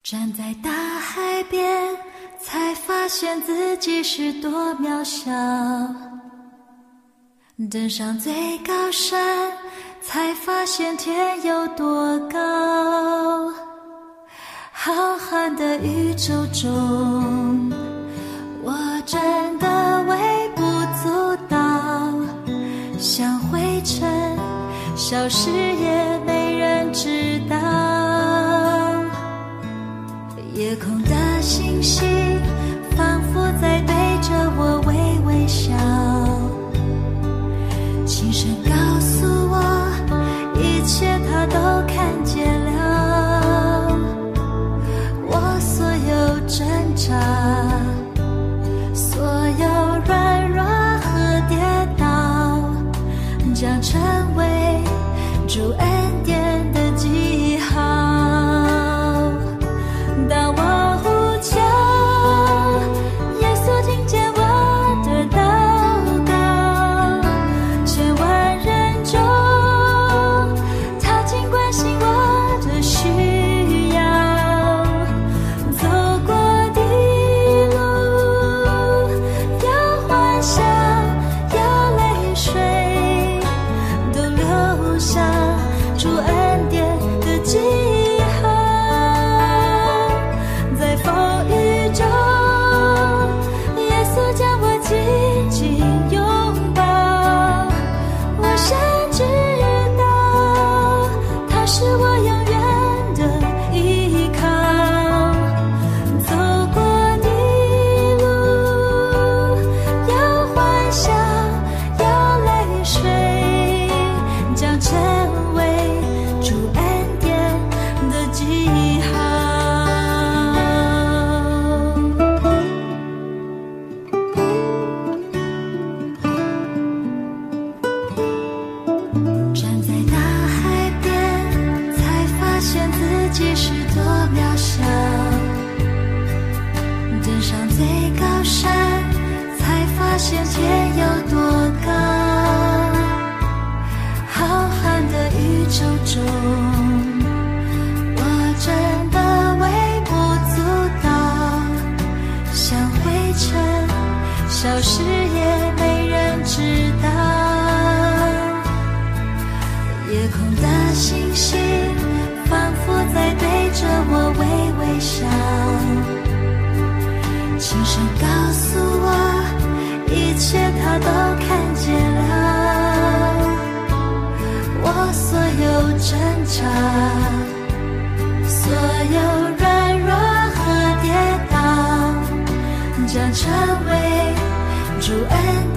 站在大海边，才发现自己是多渺小；登上最高山，才发现天有多高。浩瀚的宇宙中，我真的微不足道，像灰尘，消失也没人知道。夜空的星星仿佛在对着我微微笑，轻声告诉我，一切它都看见了。我所有挣扎，所有软弱和跌倒，将成为主恩典的记号。当我呼求，耶稣听见我的祷告，千万人中，他竟关心我的需要。走过的路，有欢笑，有泪水，都留下主恩典的记号。在风雨中，耶稣将我紧紧拥抱，我深知道他是我永远的依靠。走过的路，有欢笑，有泪水，将成为主恩典的记号。站在大海边，才发现自己是多渺小；登上最高山，才发现天有多高。浩瀚的宇宙中，我真的微不足道，像灰尘，消失也没人知道。夜空的星星仿佛在对着我微微笑，轻声告诉我，一切他都看见了。我所有挣扎，所有软弱和跌倒，将成为主恩